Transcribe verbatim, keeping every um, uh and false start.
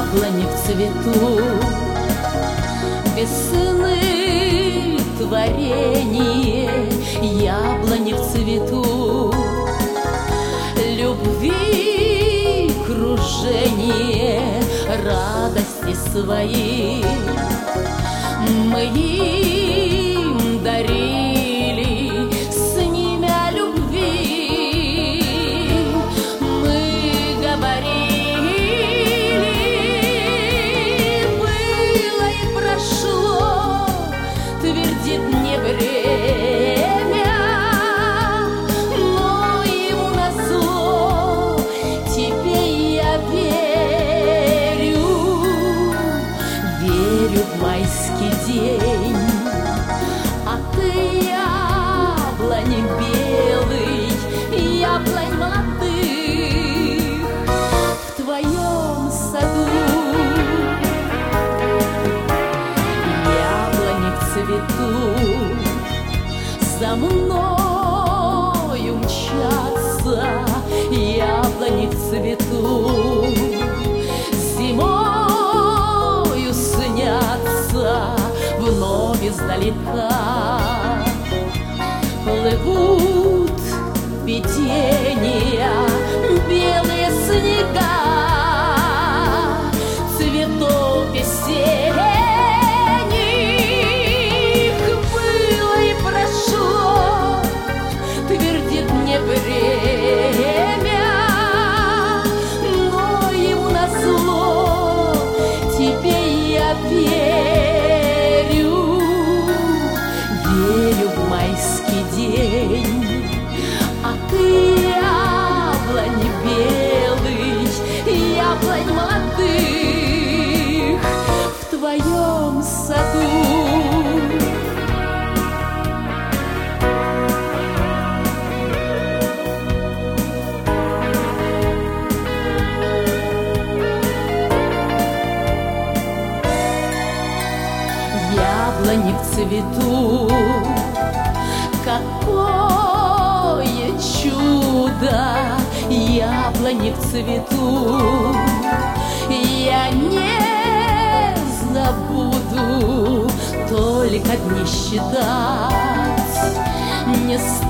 яблони в цвету, весны творение, яблони в цвету, любви кружение, радости свои мы им дарили, с ними о любви мы говорили. Было и прошло, твердит мне время, но ему назло тебе я верю, верю в майский день. А ты яблонь белый, яблонь молодых в твоем саду. Яблони в цвету за мною мчатся, яблони в цвету зимою снятся вновь издалека. Плывут видения, белые снега цветов весенних. Было и прошло, твердит мне время, но ему назло тебе я верю, верю в майский день. А ты яблонь белый, яблонь молодых в твоем саду. Яблони в цвету, какое чудо, яблони в цвету, я не забуду, только дни считать не стану.